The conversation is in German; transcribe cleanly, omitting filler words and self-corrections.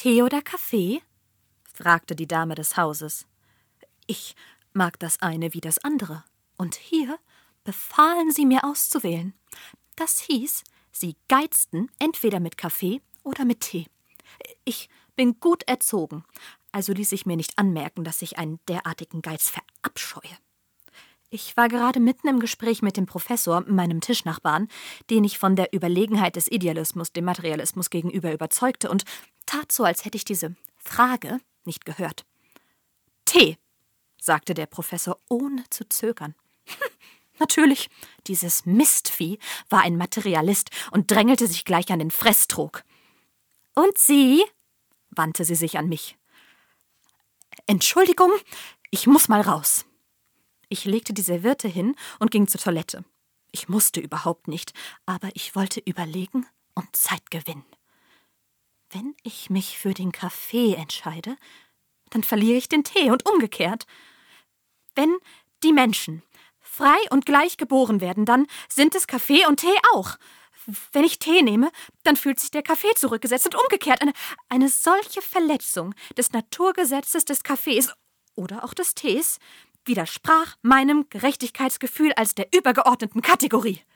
Tee oder Kaffee?« fragte die Dame des Hauses. »Ich mag das eine wie das andere. Und hier befahlen sie mir auszuwählen. Das hieß, sie geizten entweder mit Kaffee oder mit Tee. Ich bin gut erzogen, also ließ ich mir nicht anmerken, dass ich einen derartigen Geiz verabscheue. Ich war gerade mitten im Gespräch mit dem Professor, meinem Tischnachbarn, den ich von der Überlegenheit des Idealismus dem Materialismus gegenüber überzeugte und tat so, als hätte ich diese Frage nicht gehört. »Tee«, sagte der Professor, ohne zu zögern. Natürlich, dieses Mistvieh war ein Materialist und drängelte sich gleich an den Fresstrog. »Und Sie?«, wandte sie sich an mich. »Entschuldigung, ich muss mal raus.« Ich legte die Serviette hin und ging zur Toilette. Ich musste überhaupt nicht, aber ich wollte überlegen und Zeit gewinnen. Wenn ich mich für den Kaffee entscheide, dann verliere ich den Tee und umgekehrt. Wenn die Menschen frei und gleich geboren werden, dann sind es Kaffee und Tee auch. Wenn ich Tee nehme, dann fühlt sich der Kaffee zurückgesetzt und umgekehrt. Eine solche Verletzung des Naturgesetzes des Kaffees oder auch des Tees widersprach meinem Gerechtigkeitsgefühl als der übergeordneten Kategorie.